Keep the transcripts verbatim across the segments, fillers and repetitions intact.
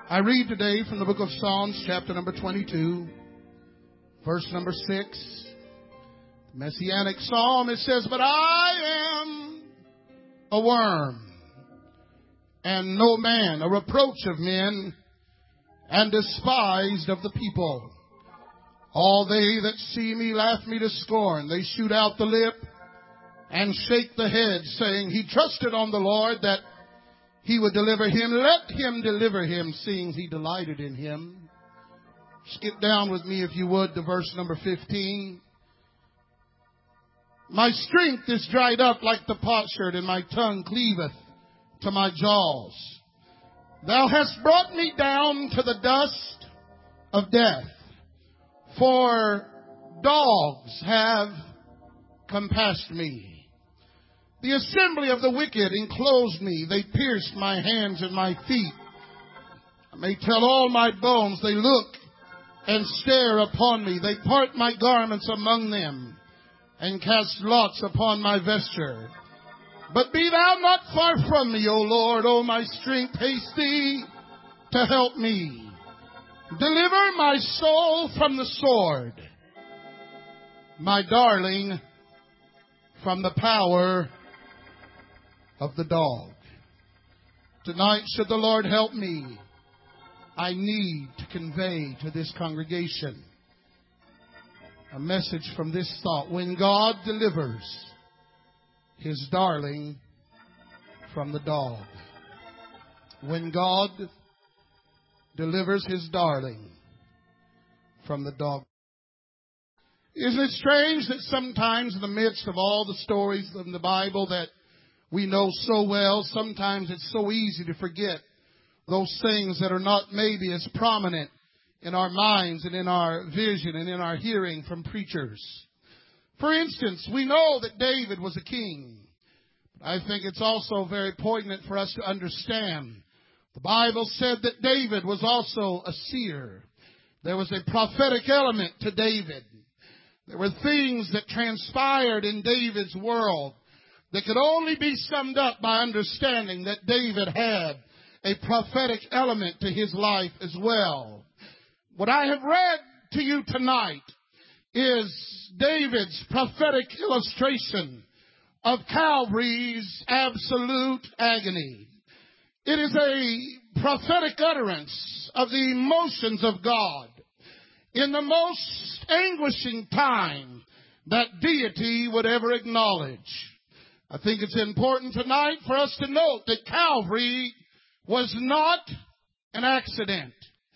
I read today from the book of Psalms, chapter number twenty-two, verse number six. The Messianic Psalm, it says, "But I am a worm, and no man, a reproach of men, and despised of the people. All they that see me laugh me to scorn. They shoot out the lip and shake the head, saying, He trusted on the Lord that He would deliver him. Let Him deliver him, seeing He delighted in him." Skip down with me, if you would, to verse number fifteen. "My strength is dried up like the potsherd, and my tongue cleaveth to my jaws. Thou hast brought me down to the dust of death, for dogs have compassed me. The assembly of the wicked enclosed me. They pierced my hands and my feet. I may tell all my bones. They look and stare upon me. They part my garments among them and cast lots upon my vesture. But be thou not far from me, O Lord, O my strength, haste thee to help me. Deliver my soul from the sword, my darling from the power of the dog." Tonight, should the Lord help me, I need to convey to this congregation a message from this thought. When God delivers His darling from the dog. When God delivers His darling from the dog. Isn't it strange that sometimes in the midst of all the stories in the Bible that we know so well, sometimes it's so easy to forget those things that are not maybe as prominent in our minds and in our vision and in our hearing from preachers. For instance, we know that David was a king. I think it's also very poignant for us to understand. The Bible said that David was also a seer. There was a prophetic element to David. There were things that transpired in David's world that could only be summed up by understanding that David had a prophetic element to his life as well. What I have read to you tonight is David's prophetic illustration of Calvary's absolute agony. It is a prophetic utterance of the emotions of God in the most anguishing time that deity would ever acknowledge. I think it's important tonight for us to note that Calvary was not an accident.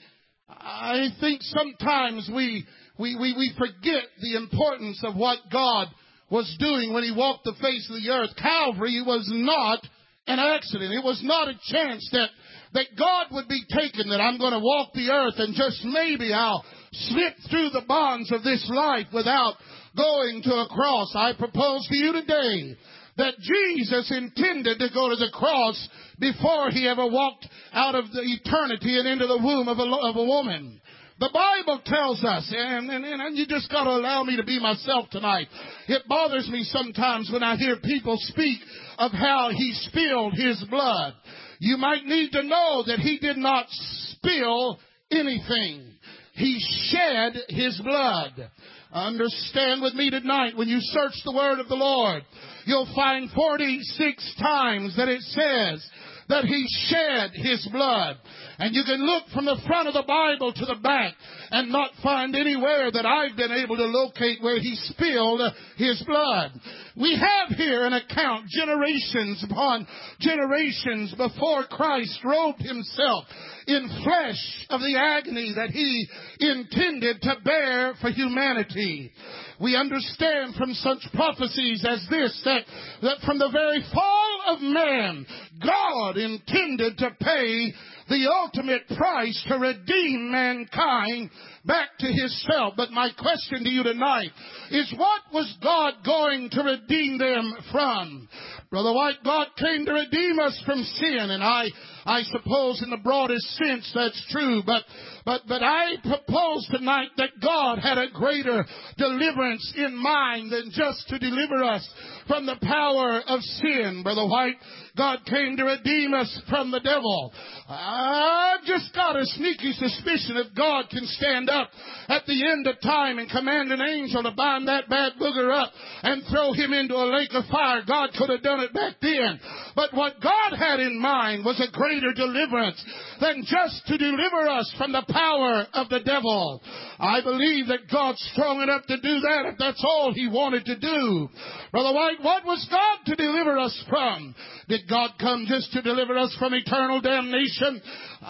I think sometimes we, we, we, we forget the importance of what God was doing when He walked the face of the earth. Calvary was not an accident. It was not a chance that, that God would be taken, that I'm going to walk the earth and just maybe I'll slip through the bonds of this life without going to a cross. I propose to you today that Jesus intended to go to the cross before He ever walked out of the eternity and into the womb of a, of a woman. The Bible tells us, and, and, and you just got to allow me to be myself tonight. It bothers me sometimes when I hear people speak of how He spilled His blood. You might need to know that He did not spill anything. He shed His blood. Understand with me tonight, when you search the word of the Lord, you'll find forty-six times that it says that He shed His blood. And you can look from the front of the Bible to the back and not find anywhere that I've been able to locate where He spilled His blood. We have here an account generations upon generations before Christ robed Himself in flesh of the agony that He intended to bear for humanity. We understand from such prophecies as this that, that from the very fall of man, God intended to pay the ultimate price to redeem mankind back to Himself. But my question to you tonight is, what was God going to redeem them from? Brother White, God came to redeem us from sin, and I I suppose in the broadest sense that's true, but but but I propose tonight that God had a greater deliverance in mind than just to deliver us from the power of sin. Brother White, God came to redeem us from the devil. I've just got to a sneaky suspicion if God can stand up at the end of time and command an angel to bind that bad booger up and throw him into a lake of fire. God could have done it back then. But what God had in mind was a greater deliverance than just to deliver us from the power of the devil. I believe that God's strong enough to do that if that's all He wanted to do. Brother White, what was God to deliver us from? Did God come just to deliver us from eternal damnation?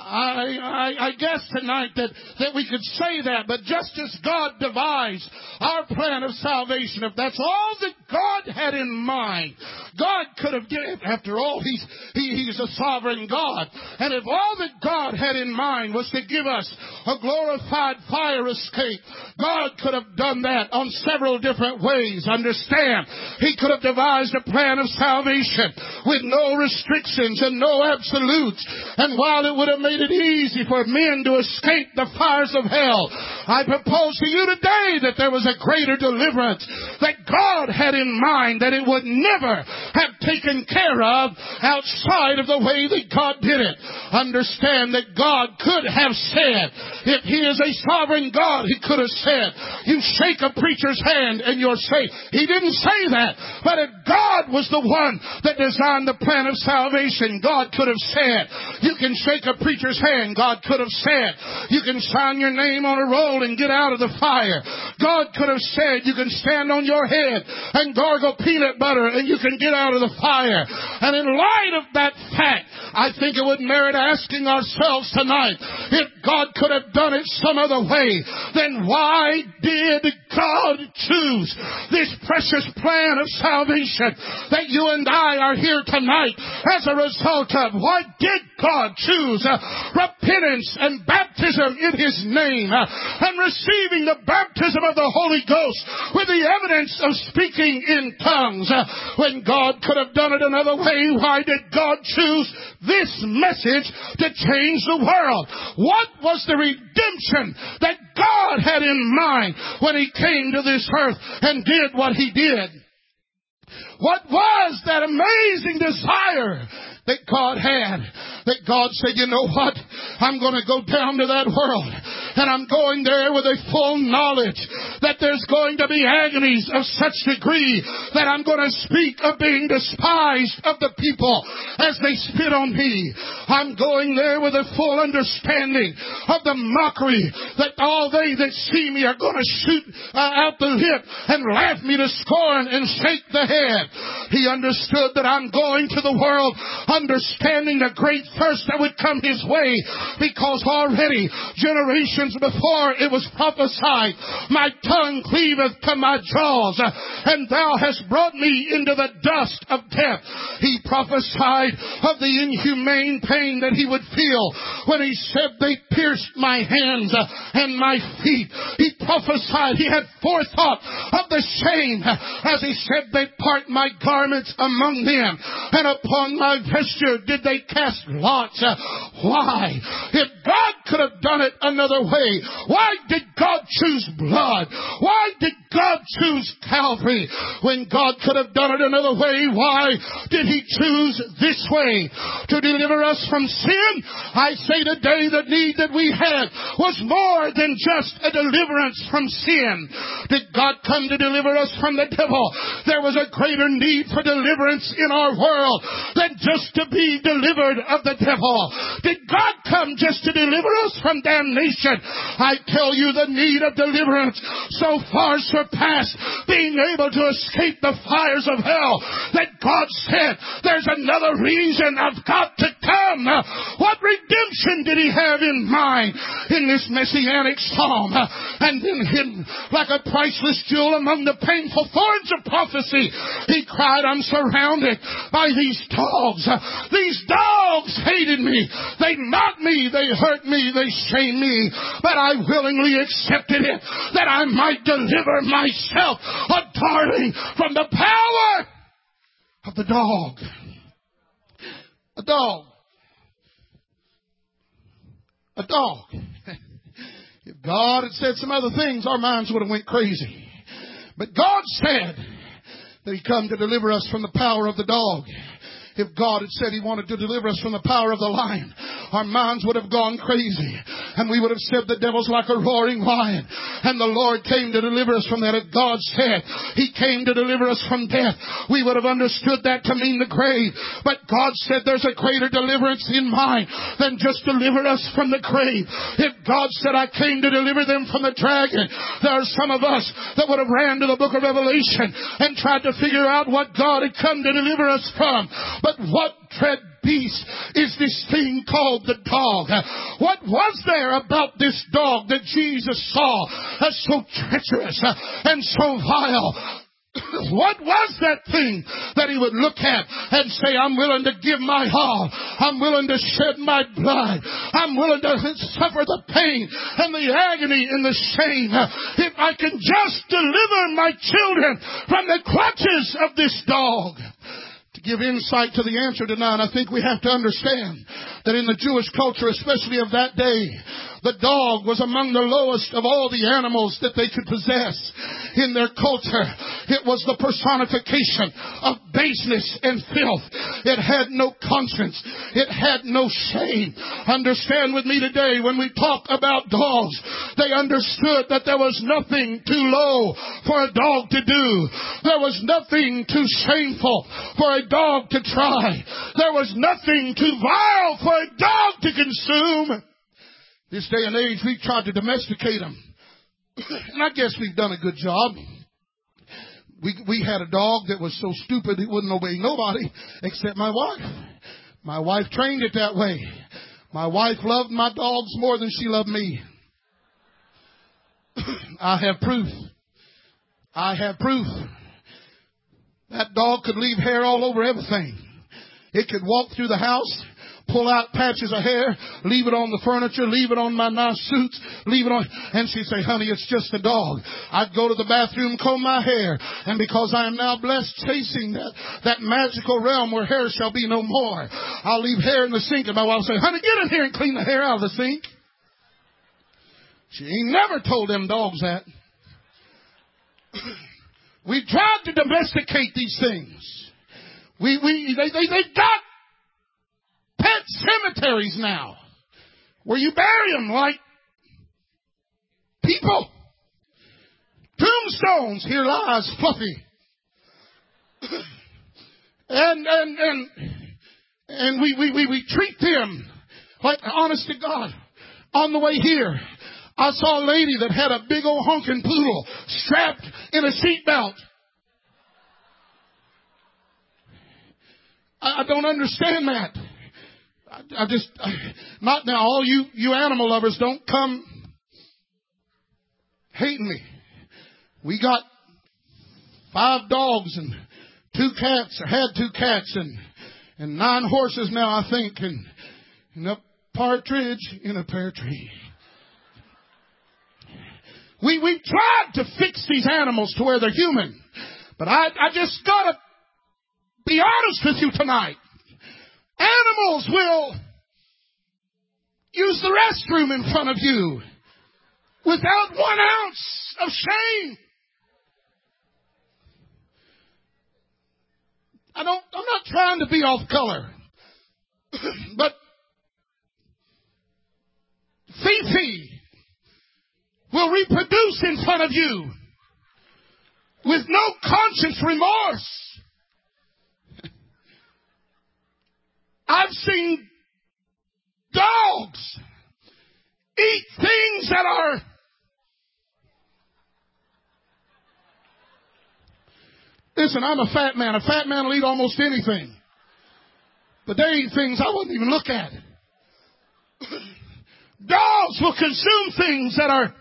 I, I, I guess tonight that, that we could say that, but just as God devised our plan of salvation, if that's all that God had in mind, God could have given, after all, he's, he, He's a sovereign God. And if all that God had in mind was to give us a glorified fire escape, God could have done that on several different ways. Understand, He could have devised a plan of salvation with no restrictions and no absolutes. And while it would have made it easy for men to escape the fires of hell, I propose to you today that there was a greater deliverance that God had in mind that it would never have taken care of outside of the way that God did it. Understand that God could have said, if He is a sovereign God, He could have said, you shake a preacher's hand and you're safe. He didn't say that. But if God was the one that designed the plan of salvation, God could have said, you can shake a preacher's hand. God could have said, you can sign your name on a roll and get out of the fire. God could have said, you can stand on your head and gargle peanut butter and you can get out of the fire. And in light of that fact, I think it would merit asking ourselves tonight, if God could have done it some other way, then why did God choose this precious plan of salvation that you and I are here tonight as a result of? Why did God choose uh, repentance and baptism in His name uh, and receiving the baptism of the Holy Ghost with the evidence of speaking in tongues? Uh, when God could have done it another way, why did God choose this message to change the world? What was the redemption that God had in mind when He came to this earth and did what He did? What was that amazing desire that God had? That God said, you know what? I'm going to go down to that world and I'm going there with a full knowledge that there's going to be agonies of such degree that I'm going to speak of being despised of the people as they spit on me. I'm going there with a full understanding of the mockery that all they that see me are going to shoot uh, out the lip and laugh me to scorn and shake the head. He understood that I'm going to the world understanding the great thirst that would come his way, because already generations before it was prophesied, my tongue cleaveth to my jaws, and thou hast brought me into the dust of death. He prophesied of the inhumane pain that he would feel when he said, they pierced my hands and my feet. He prophesied, he had forethought of the shame as he said, they part my garments among them, and upon my vesture did they cast lots. Why? If God could have done it another way, why did God choose blood? Why did God choose Calvary? When God could have done it another way, why did He choose this way? To deliver us from sin? I say today the need that we had was more than just a deliverance from sin. Did God come to deliver us from the devil? There was a greater need for deliverance in our world than just to be delivered of the devil. Did God come just to deliver us from damnation? I tell you, the need of deliverance so far surpassed being able to escape the fires of hell that God said, there's another reason I've got to come. What redemption did He have in mind in this messianic psalm? And then hidden like a priceless jewel among the painful thorns of prophecy, He cried, I'm surrounded by these dogs. These dogs hated me. They mocked me. They hurt me. They shamed me. But I willingly accepted it that I might deliver myself, a darling, from the power of the dog. A dog. A dog. If God had said some other things, our minds would have went crazy. But God said that He come to deliver us from the power of the dog. If God had said He wanted to deliver us from the power of the lion, our minds would have gone crazy. And we would have said the devil's like a roaring lion. And the Lord came to deliver us from that. If God said He came to deliver us from death, we would have understood that to mean the grave. But God said there's a greater deliverance in mind than just deliver us from the grave. If God said I came to deliver them from the dragon, there are some of us that would have ran to the book of Revelation and tried to figure out what God had come to deliver us from. But what dread beast is this thing called the dog? What was there about this dog that Jesus saw as so treacherous and so vile? What was that thing that He would look at and say, I'm willing to give my all. I'm willing to shed my blood. I'm willing to suffer the pain and the agony and the shame if I can just deliver my children from the clutches of this dog. To give insight to the answer tonight, I think we have to understand that in the Jewish culture, especially of that day, the dog was among the lowest of all the animals that they could possess. In their culture, it was the personification of baseness and filth. It had no conscience. It had no shame. Understand with me today, when we talk about dogs, they understood that there was nothing too low for a dog to do. There was nothing too shameful for a dog to try. There was nothing too vile for a dog to consume. This day and age, we've tried to domesticate them. And I guess we've done a good job. We we had a dog that was so stupid it wouldn't obey nobody except my wife. My wife trained it that way. My wife loved my dogs more than she loved me. I have proof. I have proof. That dog could leave hair all over everything. It could walk through the house, pull out patches of hair, leave it on the furniture, leave it on my nice suits, leave it on, and she'd say, honey, it's just a dog. I'd go to the bathroom, comb my hair, and because I am now blessed chasing that, that magical realm where hair shall be no more, I'll leave hair in the sink, and my wife will say, honey, get in here and clean the hair out of the sink. She ain't never told them dogs that. We tried to domesticate these things. We, we, they, they, they got pet cemeteries now where you bury them like people. Tombstones, here lies Fluffy. and, and, and, and we, we, we, we treat them like, honest to God, on the way here, I saw a lady that had a big old honking poodle strapped in a seatbelt. I, I don't understand that. I, I just, I, not now, all you, you animal lovers don't come hating me. We got five dogs and two cats, or had two cats and, and nine horses now, I think, and, and a partridge in a pear tree. We, we tried to fix these animals to where they're human. But I, I just gotta be honest with you tonight. Animals will use the restroom in front of you without one ounce of shame. I don't, I'm not trying to be off color. But Fifi will reproduce in front of you with no conscience remorse. I've seen dogs eat things that are listen, I'm a fat man. A fat man will eat almost anything. But they eat things I wouldn't even look at. Dogs will consume things that are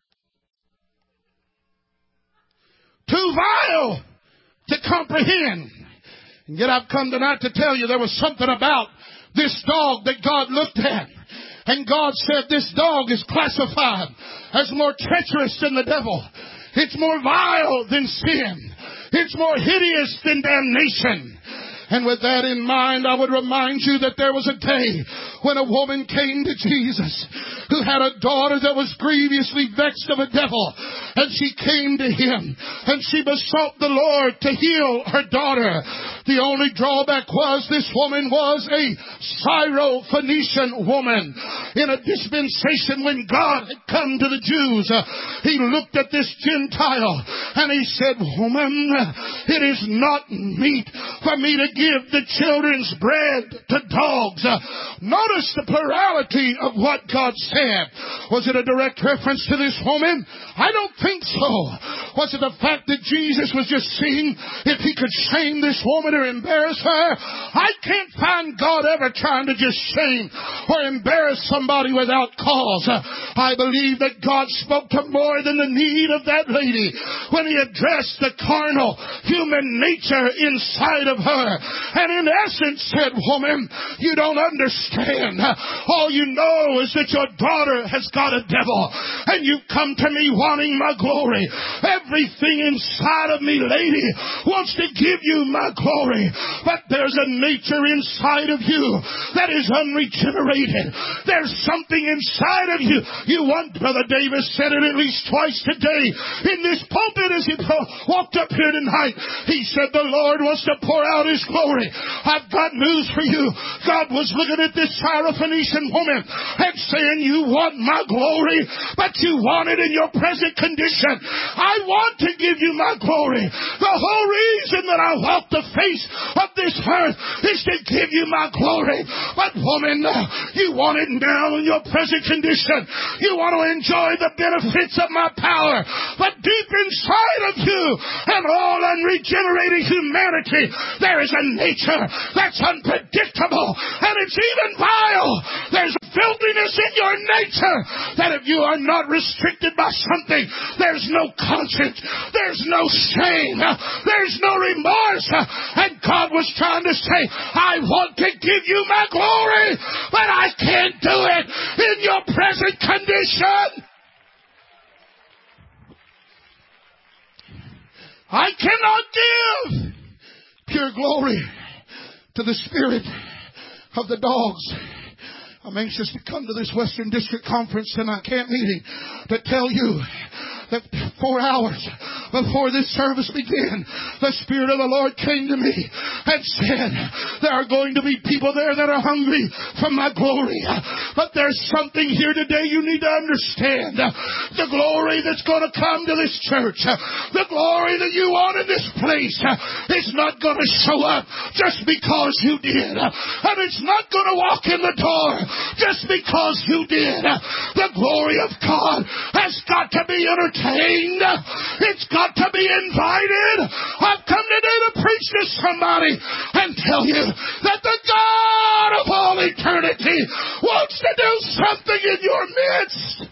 too vile to comprehend. And yet I've come tonight to tell you there was something about this dog that God looked at. And God said this dog is classified as more treacherous than the devil. It's more vile than sin. It's more hideous than damnation. And with that in mind, I would remind you that there was a day when a woman came to Jesus who had a daughter that was grievously vexed of a devil. And she came to him and she besought the Lord to heal her daughter. The only drawback was this woman was a Syro-Phoenician woman. In a dispensation when God had come to the Jews, uh, he looked at this Gentile and he said, woman, it is not meet for me to give the children's bread to dogs. Uh, notice the plurality of what God said. Was it a direct reference to this woman? I don't think so. Was it the fact that Jesus was just seeing if he could shame this woman or embarrass her? I can't find God ever trying to just shame or embarrass somebody without cause. I believe that God spoke to more than the need of that lady when he addressed the carnal human nature inside of her, and in essence said, woman, you don't understand. All you know is that your daughter has got a devil, and you've come to me wanting my glory. Everything inside of me, lady, wants to give you my glory, but there's a nature inside of you that is unregenerated. There's something inside of you. You want, Brother Davis said it at least twice today in this pulpit as he walked up here tonight. He said the Lord wants to pour out his glory. I've got news for you. God was looking at this Syrophoenician woman and saying, you want my glory, but you want it in your present condition. I want to give you my glory. The whole reason that I walk the face of this earth is to give you my glory. But woman, you want it now in your present condition. You want to enjoy the benefits of my power. But deep inside of you and all unregenerated humanity, there is a nature that's unpredictable, and it's even vile. There's filthiness in your nature that if you are not restricted by something, there's no conscience, there's no shame, there's no remorse. And God was trying to say, I want to give you my glory, but I can't do it in your present condition. I cannot give pure glory to the spirit of the dogs. I'm anxious to come to this Western District Conference tonight, camp meeting, to tell you that four hours before this service began, the Spirit of the Lord came to me and said, there are going to be people there that are hungry for my glory. But there's something here today you need to understand. The glory that's going to come to this church, the glory that you want in this place, is not going to show up just because you did. And it's not going to walk in the door just because you did. The glory of God has got to be entertained. It's got to be invited. I've come today to preach to somebody and tell you that the God of all eternity wants to do something in your midst.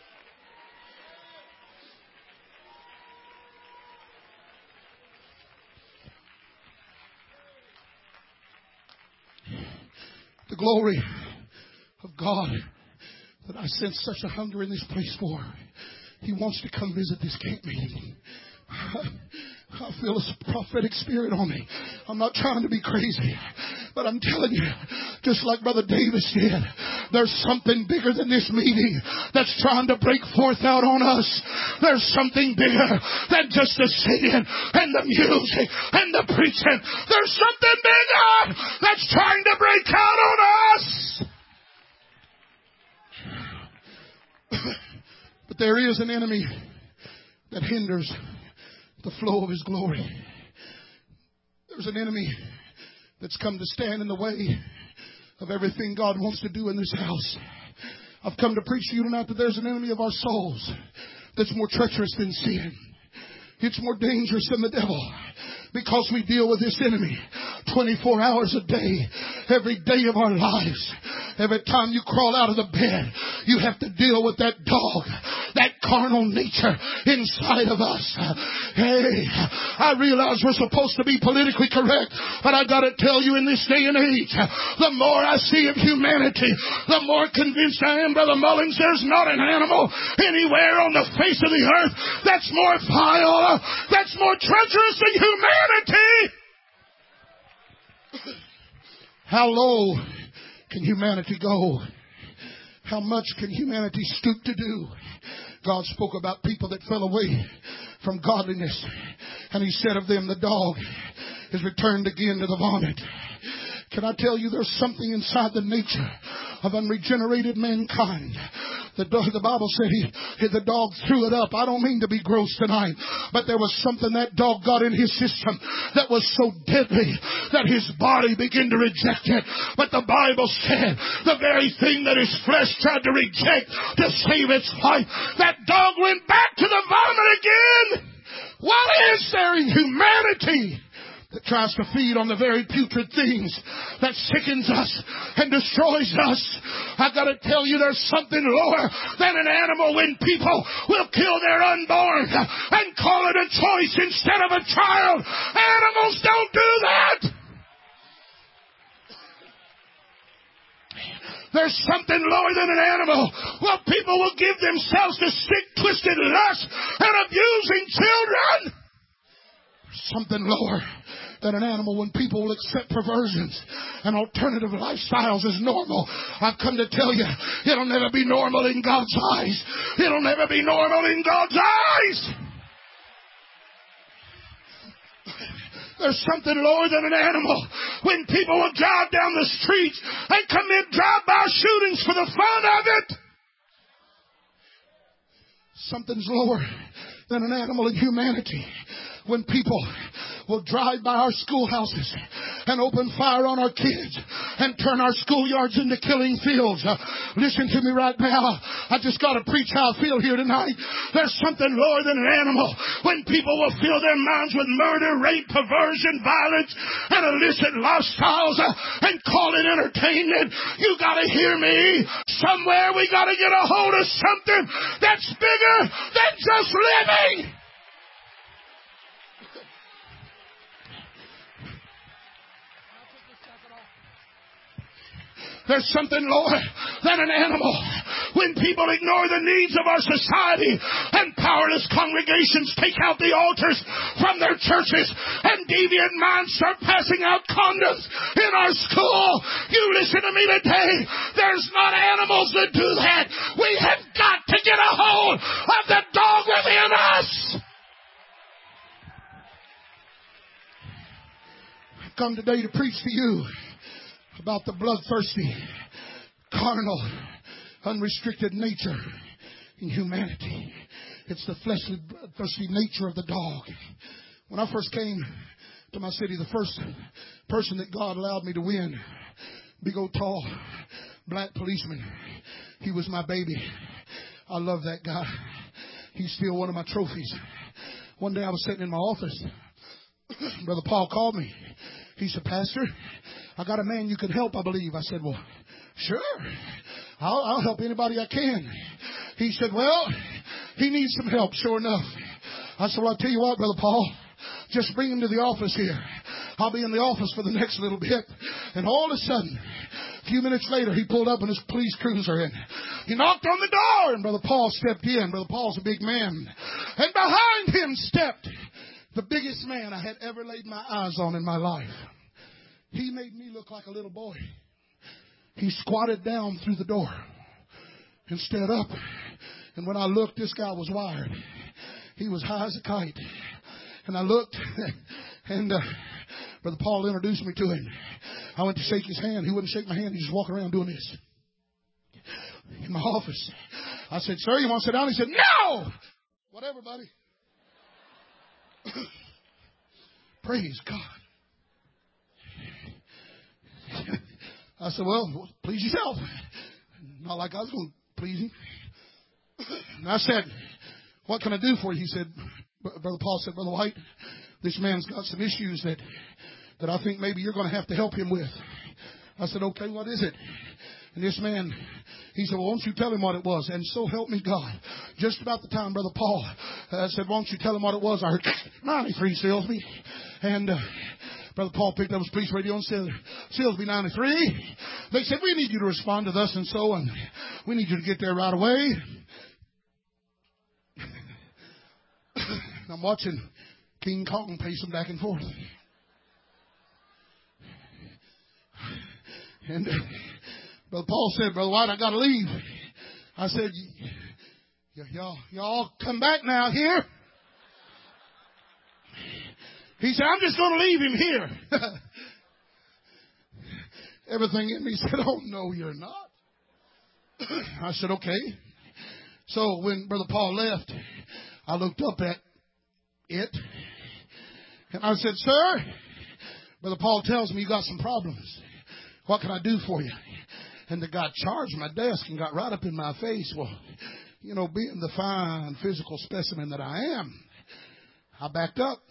The glory of God that I sense such a hunger in this place for. He wants to come visit this camp meeting. I feel a prophetic spirit on me. I'm not trying to be crazy, but I'm telling you, just like Brother Davis did, there's something bigger than this meeting that's trying to break forth out on us. There's something bigger than just the singing and the music and the preaching. There's something bigger that's trying to break out on us. But there is an enemy that hinders the flow of His glory. There's an enemy that's come to stand in the way of everything God wants to do in this house. I've come to preach to you tonight that there's an enemy of our souls that's more treacherous than sin. It's more dangerous than the devil, because we deal with this enemy twenty-four hours a day, every day of our lives. Every time you crawl out of the bed, you have to deal with that dog, that carnal nature inside of us. Hey, I realize we're supposed to be politically correct, but I got to tell you, in this day and age, the more I see of humanity, the more convinced I am, Brother Mullins, there's not an animal anywhere on the face of the earth that's more vile, that's more treacherous than humanity. How low can humanity go? How much can humanity stoop to do? God spoke about people that fell away from godliness, and He said of them, the dog is returned again to the vomit. Can I tell you there's something inside the nature of unregenerated mankind? The, the Bible said he, the dog threw it up. I don't mean to be gross tonight, but there was something that dog got in his system that was so deadly that his body began to reject it. But the Bible said the very thing that his flesh tried to reject to save its life, that dog went back to the vomit again. What is there in humanity that tries to feed on the very putrid things that sickens us and destroys us? I've got to tell you, there's something lower than an animal when people will kill their unborn and call it a choice instead of a child. Animals don't do that. There's something lower than an animal. Well, people will give themselves to sick, twisted lust and abusing children. There's something lower than an animal when people will accept perversions and alternative lifestyles as normal. I've come to tell you, it'll never be normal in God's eyes. It'll never be normal in God's eyes. There's something lower than an animal when people will drive down the streets and commit drive-by shootings for the fun of it. Something's lower than an animal in humanity when people will drive by our schoolhouses and open fire on our kids and turn our schoolyards into killing fields. Uh, listen to me right now. I just got to preach how I feel here tonight. There's something lower than an animal when people will fill their minds with murder, rape, perversion, violence, and illicit lifestyles uh, and call it entertainment. You got to hear me. Somewhere we got to get a hold of something that's bigger than just living. There's something lower than an animal when people ignore the needs of our society and powerless congregations take out the altars from their churches and deviant minds start passing out condoms in our school. You listen to me today. There's not animals that do that. We have got to get a hold of the dog within us. I've come today to preach to you about the bloodthirsty, carnal, unrestricted nature in humanity. It's the fleshly, bloodthirsty nature of the dog. When I first came to my city, the first person that God allowed me to win, big old tall black policeman, he was my baby. I love that guy. He's still one of my trophies. One day I was sitting in my office. Brother Paul called me. He said, "Pastor, I got a man you could help, I believe." I said, "Well, sure. I'll, I'll help anybody I can." He said, "Well, he needs some help, sure enough." I said, "Well, I'll tell you what, Brother Paul, just bring him to the office here. I'll be in the office for the next little bit." And all of a sudden, a few minutes later, he pulled up in his police cruiser and he knocked on the door, and Brother Paul stepped in. Brother Paul's a big man. And behind him stepped the biggest man I had ever laid my eyes on in my life. He made me look like a little boy. He squatted down through the door and stood up. And when I looked, this guy was wired. He was high as a kite. And I looked, and uh, Brother Paul introduced me to him. I went to shake his hand. He wouldn't shake my hand. He just walked around doing this in my office. I said, "Sir, you want to sit down?" He said, "No!" "Whatever, buddy." Praise God. I said, "Well, please yourself." Not like I was going to please him. And I said, "What can I do for you?" He said, Brother Paul said, "Brother White, this man's got some issues that, that I think maybe you're going to have to help him with." I said, "Okay, what is it?" And this man, he said, "Well, won't you tell him what it was?" And so help me God. Just about the time Brother Paul uh, said, "Won't you tell him what it was?" I heard ninety-three Silsby. And uh, Brother Paul picked up his police radio and said, "Silsby ninety-three. They said, we need you to respond to thus and so, and we need you to get there right away." I'm watching King Kong pacing back and forth. And uh, Brother Paul said, "Brother White, I got to leave." I said, y- y'all, y'all come back now here. He said, I'm just going to leave him here. Everything in me said, oh, no, you're not. I said, okay. So when Brother Paul left, I looked up at it. And I said, sir, Brother Paul tells me you got some problems. What can I do for you? And the guy charged my desk and got right up in my face. Well, you know, being the fine physical specimen that I am, I backed up.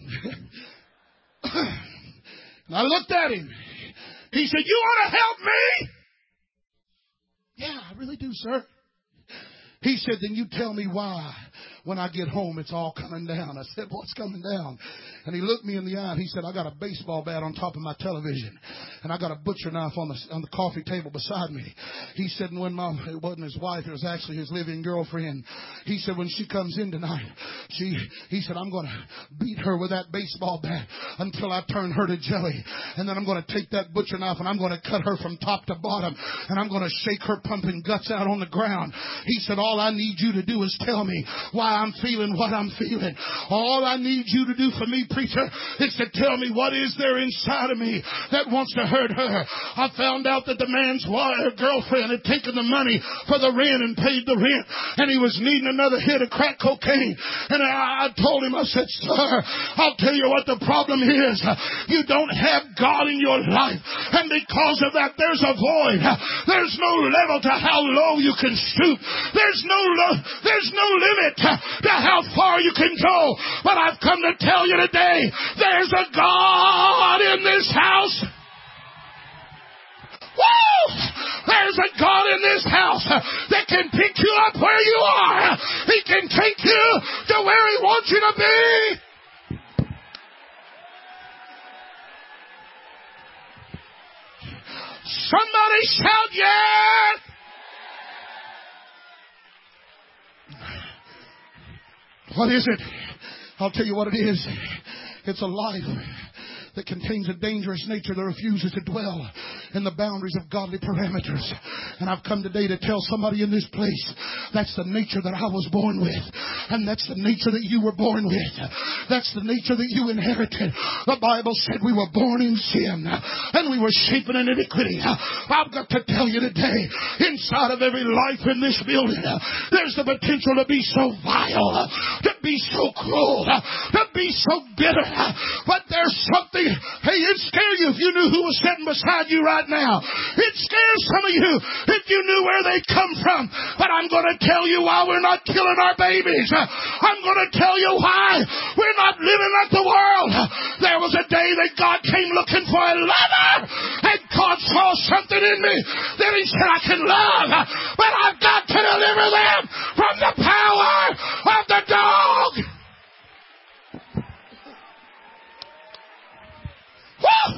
And I looked at him. He said, you want to help me? Yeah, I really do, sir. He said, then you tell me why when I get home it's all coming down. I said, what's coming down? And he looked me in the eye and he said, I got a baseball bat on top of my television and I got a butcher knife on the on the coffee table beside me. He said, and when mom, it wasn't his wife, it was actually his living girlfriend. He said, when she comes in tonight, she, he said, I'm going to beat her with that baseball bat until I turn her to jelly. And then I'm going to take that butcher knife and I'm going to cut her from top to bottom and I'm going to shake her pumping guts out on the ground. He said, all I need you to do is tell me why I'm feeling what I'm feeling. All I need you to do for me, preacher, is to tell me what is there inside of me that wants to hurt her. I found out that the man's wife, girlfriend had taken the money for the rent and paid the rent, and he was needing another hit of crack cocaine. And I, I told him, I said, sir, I'll tell you what the problem is. You don't have God in your life, and because of that, there's a void. There's no level to how low you can stoop. There's no lo- there's no limit to how far you can go. But I've come to tell you today, there's a God in this house. Woo! There's a God in this house that can pick you up where you are. He can take you to where He wants you to be. Somebody shout, yes! What is it? I'll tell you what it is. It's a life that contains a dangerous nature that refuses to dwell in the boundaries of godly parameters. And I've come today to tell somebody in this place, that's the nature that I was born with. And that's the nature that you were born with. That's the nature that you inherited. The Bible said we were born in sin and we were shapen in iniquity. I've got to tell you today, inside of every life in this building, there's the potential to be so vile, to be so cruel, to be so bitter. But there's something. Hey, it'd scare you if you knew who was sitting beside you right now. It scares some of you if you knew where they come from. But I'm going to tell you why we're not killing our babies. I'm going to tell you why we're not living like the world. There was a day that God came looking for a lover, and God saw something in me. Then He said, I can love, but I've got to deliver them from the power of the dog. Woo!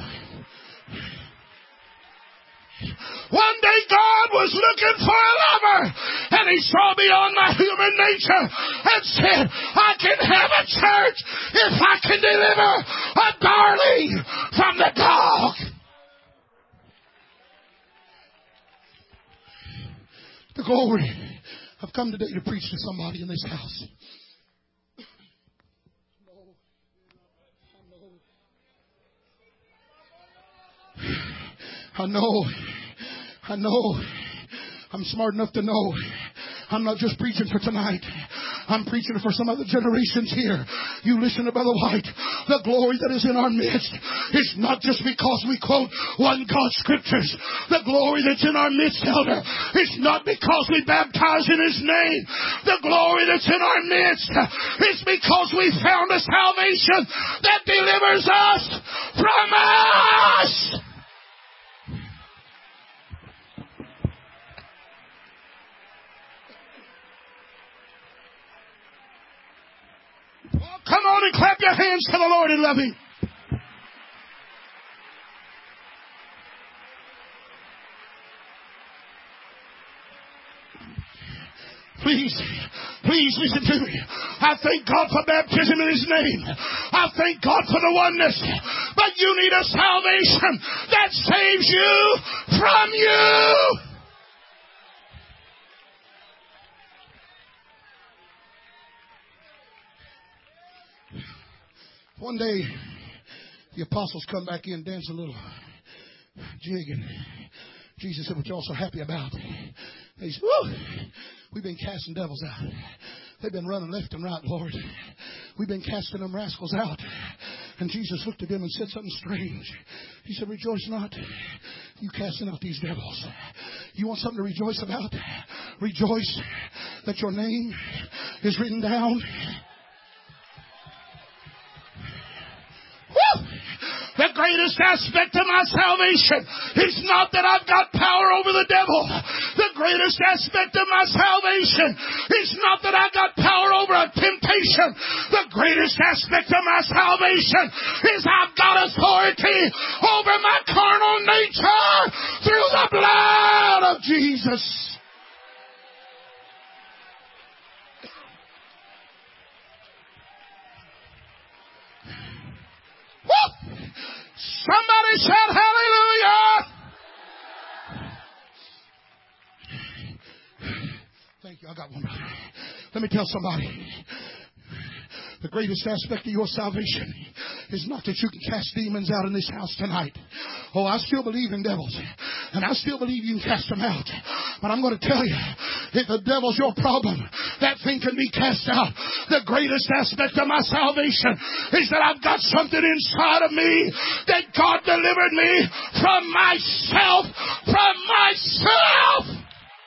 One day God was looking for a lover, and He saw beyond my human nature and said, I can have a church if I can deliver a darling from the dog. The glory. I've come today to preach to somebody in this house. I know, I know, I'm smart enough to know I'm not just preaching for tonight. I'm preaching for some other generations here. You listen to Brother White. The glory that is in our midst is not just because we quote one God's scriptures. The glory that's in our midst, elder, is not because we baptize in His name. The glory that's in our midst is because we found a salvation that delivers us from us. Come on and clap your hands to the Lord and love Him. Please, please listen to me. I thank God for baptism in His name. I thank God for the oneness. But you need a salvation that saves you from you. One day, The apostles come back in, dance a little jig, and Jesus said, what you all so happy about? They said, woo, we've been casting devils out. They've been running left and right, Lord. We've been casting them rascals out. And Jesus looked at them and said something strange. He said, rejoice not, you casting out these devils. You want something to rejoice about? Rejoice that your name is written down. Woo! The greatest aspect of my salvation is not that I've got power over the devil. The greatest aspect of my salvation is not that I've got power over a temptation. The greatest aspect of my salvation is I've got authority over my carnal nature through the blood of Jesus. Woo! Somebody shout hallelujah! Thank you. I got one, brother. Let me tell somebody. The greatest aspect of your salvation is not that you can cast demons out in this house tonight. Oh, I still believe in devils. And I still believe you can cast them out. But I'm going to tell you, if the devil's your problem, that thing can be cast out. The greatest aspect of my salvation is that I've got something inside of me that God delivered me from myself. From myself.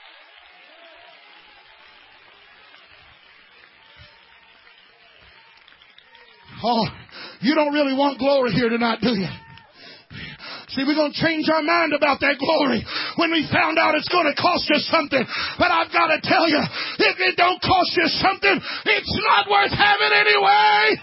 Oh, you don't really want glory here tonight, do you? See, we're going to change our mind about that glory when we found out it's going to cost us something. But I've got to tell you, if it don't cost you something, it's not worth having anyway.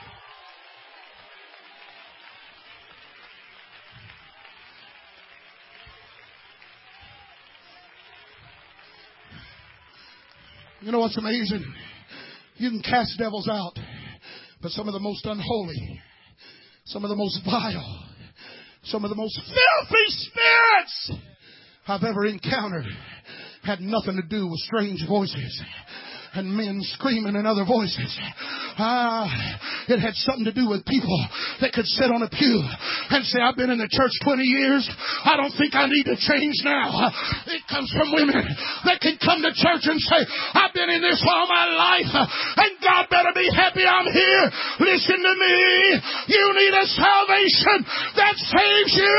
You know what's amazing? You can cast devils out. But some of the most unholy, some of the most vile, some of the most filthy spirits I've ever encountered had nothing to do with strange voices and men screaming in other voices. Ah, it had something to do with people that could sit on a pew and say, I've been in the church twenty years. I don't think I need to change now. It comes from women that can come to church and say, I've been in this all my life and God better be happy I'm here. Listen to me. You need a salvation that saves you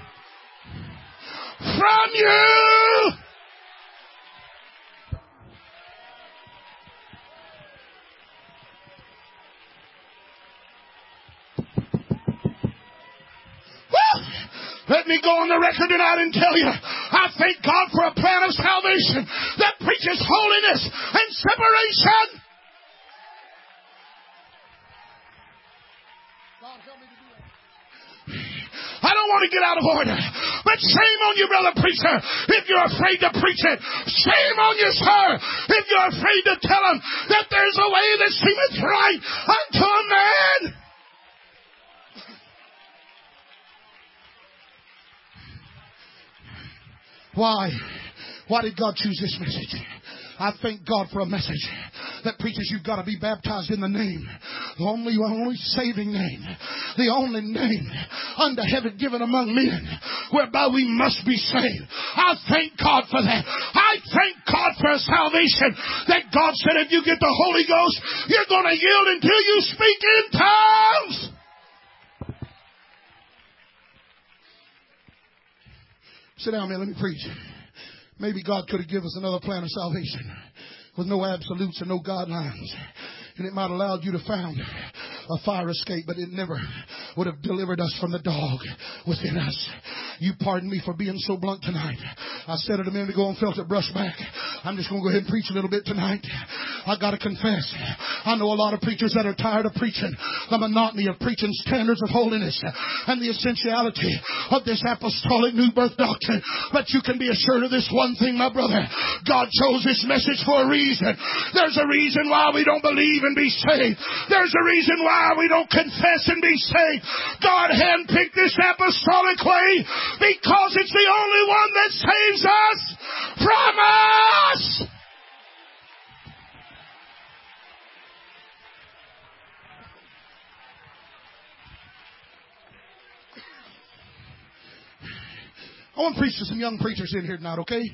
from you. Let me go on the record tonight and tell you, I thank God for a plan of salvation that preaches holiness and separation. God help me to do that. I don't want to get out of order, but shame on you, brother preacher, if you're afraid to preach it. Shame on you, sir, if you're afraid to tell them that there's a way that seemeth right unto a man. Why? Why did God choose this message? I thank God for a message that preaches you've got to be baptized in the name, the only, only saving name, the only name under heaven given among men whereby we must be saved. I thank God for that. I thank God for a salvation that God said if you get the Holy Ghost, you're going to yield until you speak in tongues. Sit down, man. Let me preach. Maybe God could have given us another plan of salvation with no absolutes and no guidelines. And it might have allowed you to found a fire escape, but it never would have delivered us from the dog within us. You pardon me for being so blunt tonight. I said it a minute ago and felt it brush back. I'm just going to go ahead and preach a little bit tonight. I got to confess, I know a lot of preachers that are tired of preaching the monotony of preaching standards of holiness and the essentiality of this apostolic new birth doctrine. But you can be assured of this one thing, my brother. God chose this message for a reason. There's a reason why we don't believe and be saved. There's a reason why we don't confess and be saved. God handpicked this apostolic way because it's the only one that saves us from us. I want to preach to some young preachers in here tonight, okay?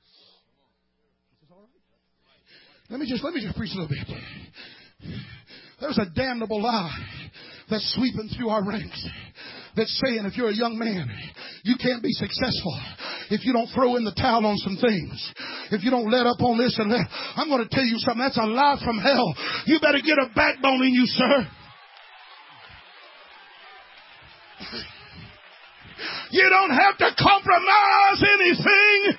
Let me just, let me just preach a little bit. There's a damnable lie that's sweeping through our ranks that's saying if you're a young man, you can't be successful if you don't throw in the towel on some things. If you don't let up on this and that. I'm going to tell you something. That's a lie from hell. You better get a backbone in you, sir. You don't have to compromise anything.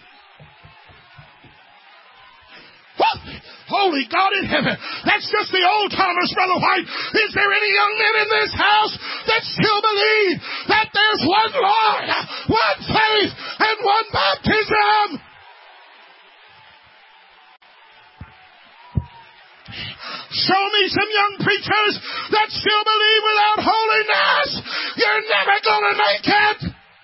What? Holy God in heaven. That's just the old timers, Brother White. Is there any young men in this house that still believe that there's one Lord, one faith, and one baptism? Show me some young preachers that still believe without holiness, you're never going to make it.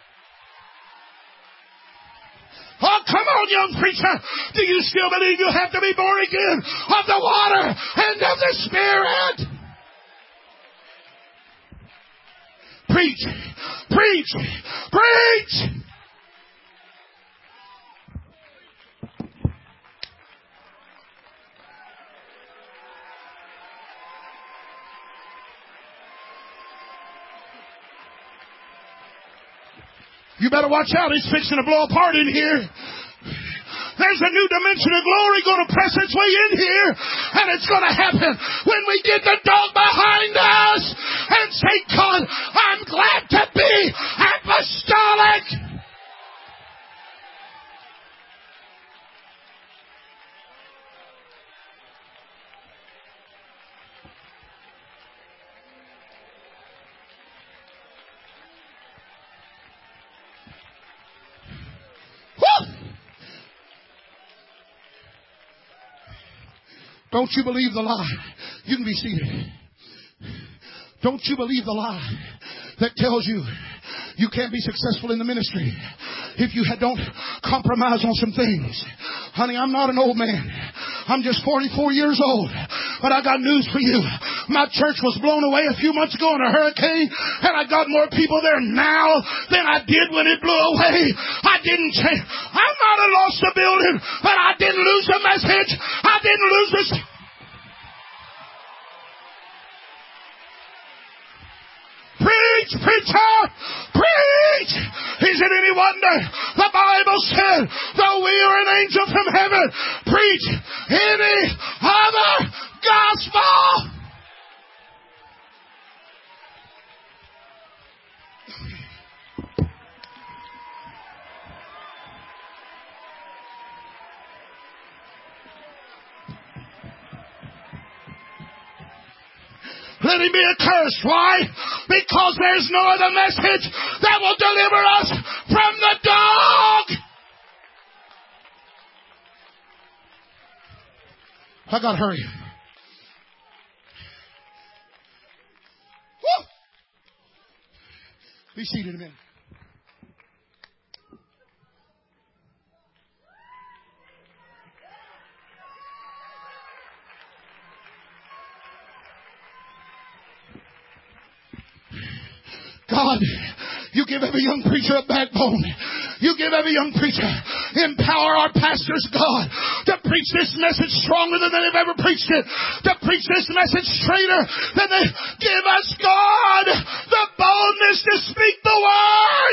Oh, come on, young preacher. Do you still believe you have to be born again of the water and of the Spirit? Preach, preach, preach. You better watch out. He's fixing to blow apart in here. There's a new dimension of glory going to press its way in here. And it's going to happen when we get the dog behind us and say, God, I'm glad to be apostolic. Don't you believe the lie? You can be seated. Don't you believe the lie that tells you you can't be successful in the ministry if you don't compromise on some things. Honey, I'm not an old man. I'm just forty-four years old. But I got news for you. My church was blown away a few months ago in a hurricane, and I got more people there now than I did when it blew away. I didn't change. I might have lost the building, but I didn't lose the message. I didn't lose this. Preach, preacher, preach. Is it any wonder the Bible said, though we are an angel from heaven, preach any other gospel? Let him be accursed. Why? Because there's no other message that will deliver us from the dog. I got to hurry. Woo! Be seated a minute. God, you give every young preacher a backbone. You give every young preacher, empower our pastors, God, to preach this message stronger than they've ever preached it, to preach this message straighter than they give us, God, the boldness to speak the word.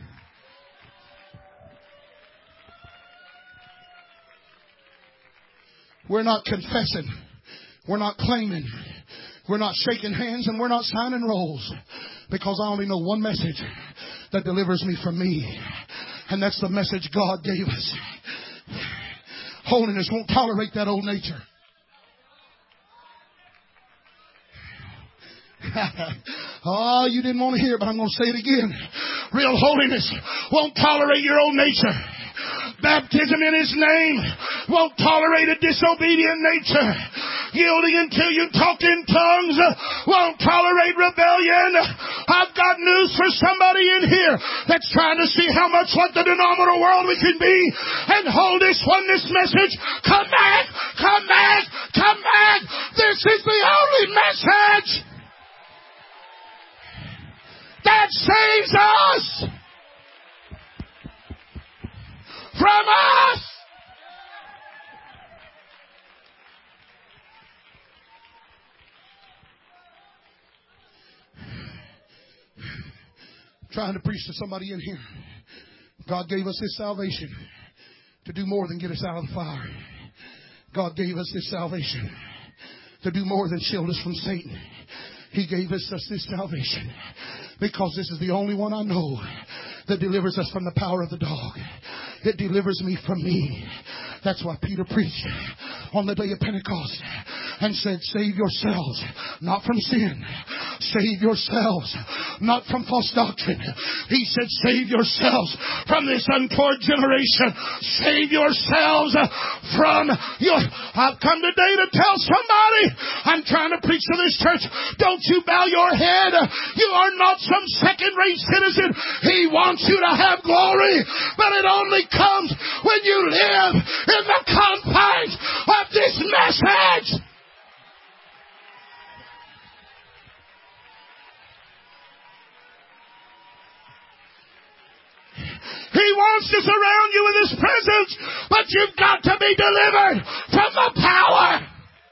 We're not confessing. We're not claiming. We're not shaking hands, and we're not signing rolls. Because I only know one message that delivers me from me. And that's the message God gave us. Holiness won't tolerate that old nature. Oh, you didn't want to hear it, but I'm going to say it again. Real holiness won't tolerate your old nature. Baptism in His name won't tolerate a disobedient nature. Yielding until you talk in tongues won't tolerate rebellion. I've got news for somebody in here that's trying to see how much like the denominator world we can be and hold this oneness message. Come back, come back, come back. This is the only message that saves us. Trying to preach to somebody in here. God gave us this salvation to do more than get us out of the fire. God gave us this salvation to do more than shield us from Satan. He gave us this salvation because this is the only one I know that delivers us from the power of the dog. It delivers me from me. That's why Peter preached on the day of Pentecost and said, save yourselves, not from sin. Save yourselves, not from false doctrine. He said, save yourselves from this untoward generation. Save yourselves from your... I've come today to tell somebody, I'm trying to preach to this church, don't you bow your head. You are not some second-rate citizen. He wants you to have glory, but it only comes when you live in the confines of this message. He wants to surround you with His presence, but you've got to be delivered from the power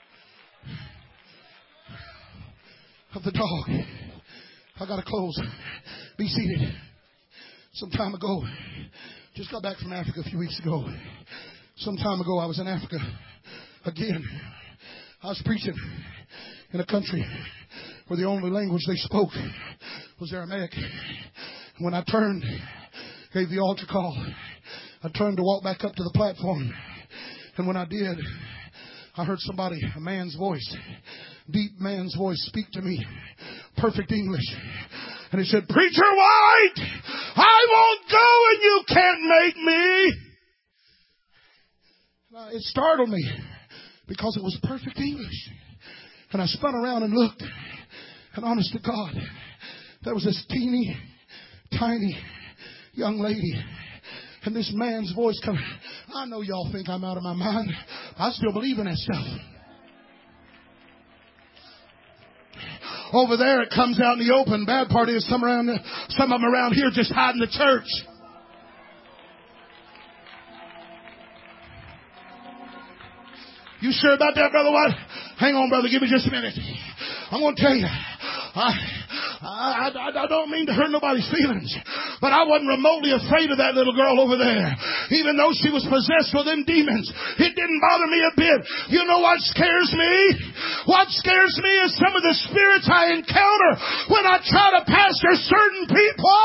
of the dog. I got to close. Be seated. Some time ago, just got back from Africa a few weeks ago. Some time ago, I was in Africa again. I was preaching in a country where the only language they spoke was Aramaic. When I turned, gave the altar call, I turned to walk back up to the platform. And when I did, I heard somebody, a man's voice, deep man's voice, speak to me, perfect English. And he said, Preacher White, I won't go and you can't make me. And it startled me because it was perfect English. And I spun around and looked. And honest to God, there was this teeny, tiny young lady. And this man's voice coming. I know y'all think I'm out of my mind. I still believe in that stuff. Over there, it comes out in the open. Bad part is some around, some of them around here just hiding the church. You sure about that, Brother White? Hang on, brother. Give me just a minute. I'm going to tell you. I, I, I, I don't mean to hurt nobody's feelings, but I wasn't remotely afraid of that little girl over there. Even though she was possessed with them demons, it didn't bother me a bit. You know what scares me? What scares me is some of the spirits I encounter when I try to pastor certain people.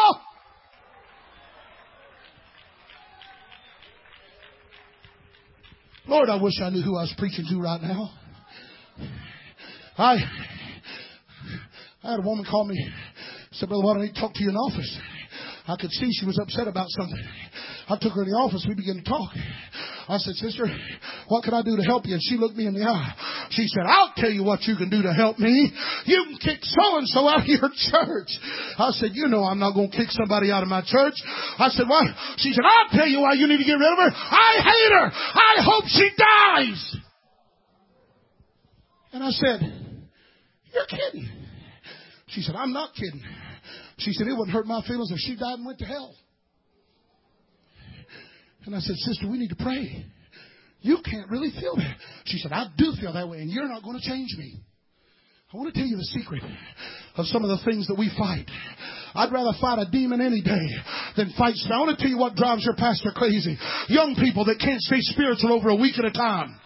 Lord, I wish I knew who I was preaching to right now. I... I had a woman call me, said, Brother, why don't I need to talk to you in the office? I could see she was upset about something. I took her in the office. We began to talk. I said, Sister, what can I do to help you? And she looked me in the eye. She said, I'll tell you what you can do to help me. You can kick so-and-so out of your church. I said, you know I'm not going to kick somebody out of my church. I said, why? She said, I'll tell you why you need to get rid of her. I hate her. I hope she dies. And I said, you're kidding. She said, I'm not kidding. She said, it wouldn't hurt my feelings if she died and went to hell. And I said, Sister, we need to pray. You can't really feel that. She said, I do feel that way, and you're not going to change me. I want to tell you the secret of some of the things that we fight. I'd rather fight a demon any day than fight. I want to tell you what drives your pastor crazy. Young people that can't stay spiritual over a week at a time.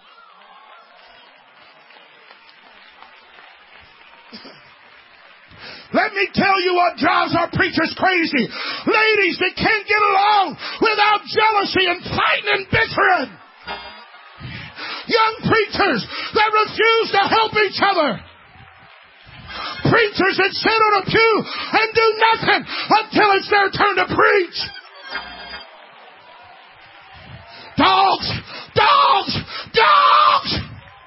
Let me tell you what drives our preachers crazy. Ladies that can't get along without jealousy and fighting and bickering. Young preachers that refuse to help each other. Preachers that sit on a pew and do nothing until it's their turn to preach. Dogs! Dogs! Dogs!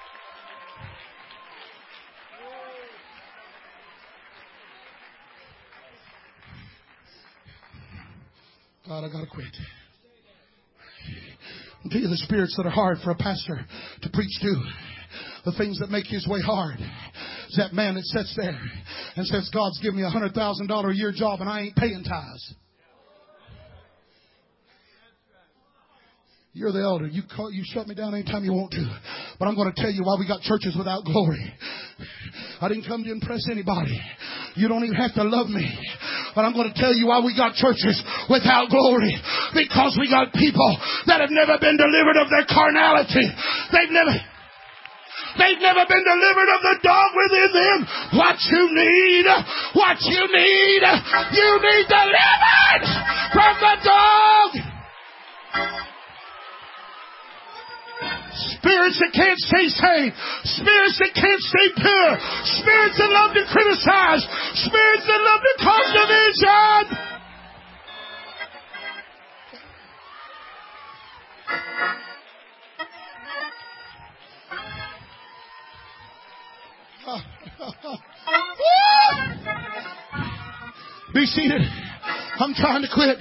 God, I gotta quit. I'll tell you the spirits that are hard for a pastor to preach to. The things that make his way hard. Is that man that sits there and says, God's given me a hundred thousand dollar a year job and I ain't paying tithes. You're the elder. You call, you shut me down anytime you want to. But I'm going to tell you why we got churches without glory. I didn't come to impress anybody. You don't even have to love me. But I'm going to tell you why we got churches without glory. Because we got people that have never been delivered of their carnality. They've never... They've never been delivered of the dog within them. What you need, what you need, you need delivered from the dog. Spirits that can't stay saved. Spirits that can't stay pure. Spirits that love to criticize. Spirits that love to cause division. Be seated. I'm trying to quit.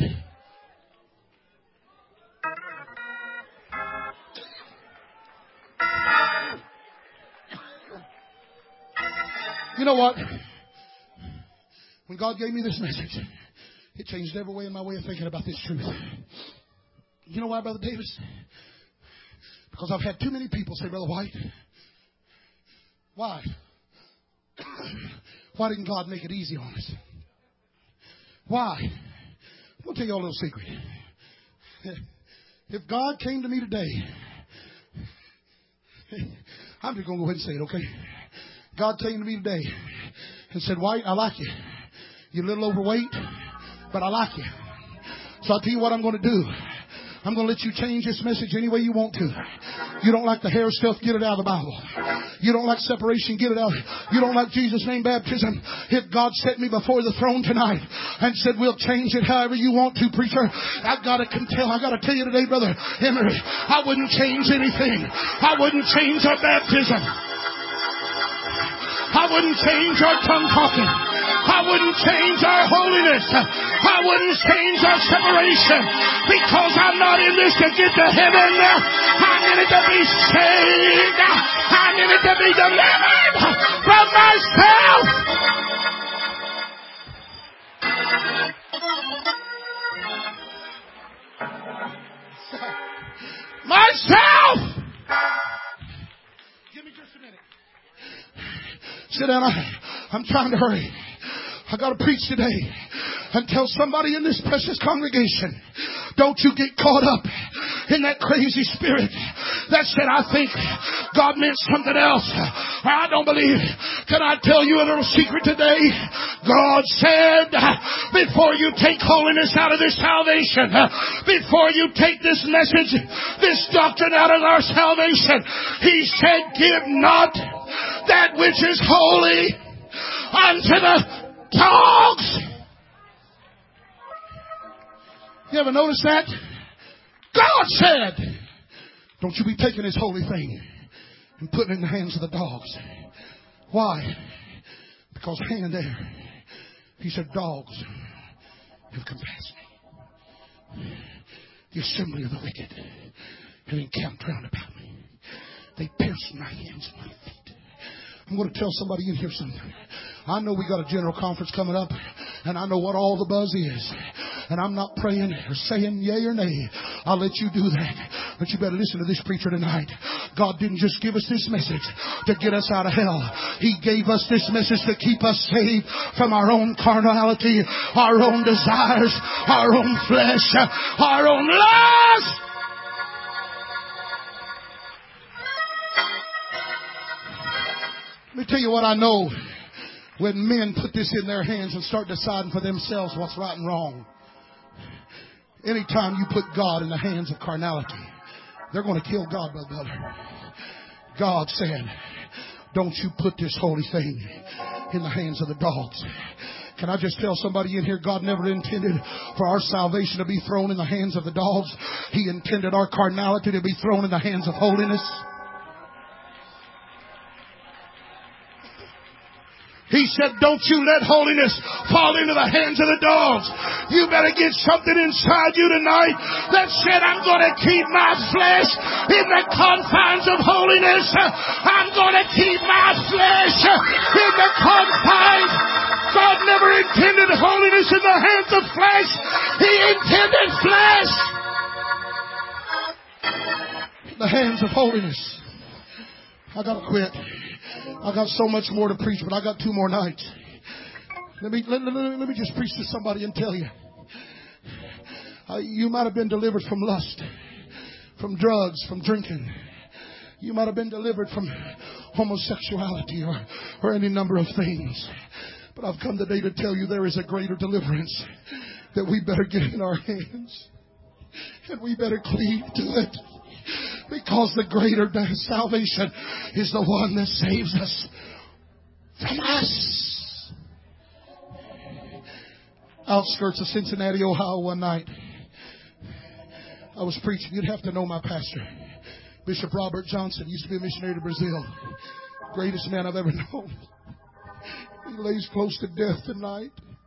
You know what? When God gave me this message, it changed every way in my way of thinking about this truth. You know why, Brother Davis? Because I've had too many people say, Brother White, why? Why didn't God make it easy on us? Why? I'm going to tell you a little secret. If God came to me today, I'm just going to go ahead and say it, okay? God came to me today and said, White, I like you. You're a little overweight, but I like you. So I'll tell you what I'm going to do. I'm going to let you change this message any way you want to. You don't like the hair stuff, get it out of the Bible. You don't like separation, get it out. You don't like Jesus' name baptism. If God set me before the throne tonight and said, we'll change it however you want to, preacher, I've got to tell, I've got to tell you today, Brother Emery, I wouldn't change anything. I wouldn't change our baptism. I wouldn't change our tongue talking. I wouldn't change our holiness. I wouldn't change our separation. Because I'm not in this to get to heaven. I'm in it to be saved. I'm in it to be delivered from myself. Myself. Give me just a minute. Sit down. I, I'm trying to hurry. I got to preach today and tell somebody in this precious congregation, don't you get caught up in that crazy spirit that said, I think God meant something else. I don't believe. Can I tell you a little secret today? God said, before you take holiness out of this salvation, before you take this message, this doctrine out of our salvation, He said, give not that which is holy unto the dogs. You ever notice that? God said, don't you be taking this holy thing and putting it in the hands of the dogs. Why? Because hanging there, He said, dogs have compassed me. The assembly of the wicked have encamped round about me. They pierced my hands and my feet. I'm going to tell somebody in here something. I know we got a general conference coming up, and I know what all the buzz is. And I'm not praying or saying yay or nay. I'll let you do that. But you better listen to this preacher tonight. God didn't just give us this message to get us out of hell. He gave us this message to keep us saved from our own carnality, our own desires, our own flesh, our own lust. Let me tell you what I know. When men put this in their hands and start deciding for themselves what's right and wrong. Anytime you put God in the hands of carnality, they're going to kill God, brother. God said, don't you put this holy thing in the hands of the dogs. Can I just tell somebody in here, God never intended for our salvation to be thrown in the hands of the dogs. He intended our carnality to be thrown in the hands of holiness. He said, don't you let holiness fall into the hands of the dogs. You better get something inside you tonight that said, I'm going to keep my flesh in the confines of holiness. I'm going to keep my flesh in the confines. God never intended holiness in the hands of flesh. He intended flesh in the hands of holiness. I got to quit. I got so much more to preach, but I got two more nights. Let me, let, let, let me just preach to somebody and tell you. Uh, you might have been delivered from lust, from drugs, from drinking. You might have been delivered from homosexuality or, or any number of things. But I've come today to tell you there is a greater deliverance that we better get in our hands. And we better cleave to it. Because the greater salvation is the one that saves us from us. Outskirts of Cincinnati, Ohio, one night, I was preaching. You'd have to know my pastor, Bishop Robert Johnson. He used to be a missionary to Brazil. Greatest man I've ever known. He lays close to death tonight.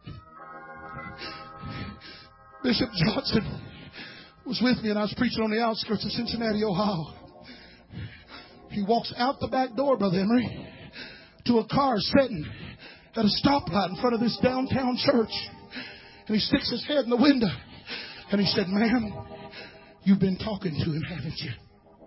Bishop Johnson was with me, and I was preaching on the outskirts of Cincinnati, Ohio. He walks out the back door, Brother Emery, to a car sitting at a stoplight in front of this downtown church. And he sticks his head in the window. And he said, "Ma'am, you've been talking to him, haven't you?"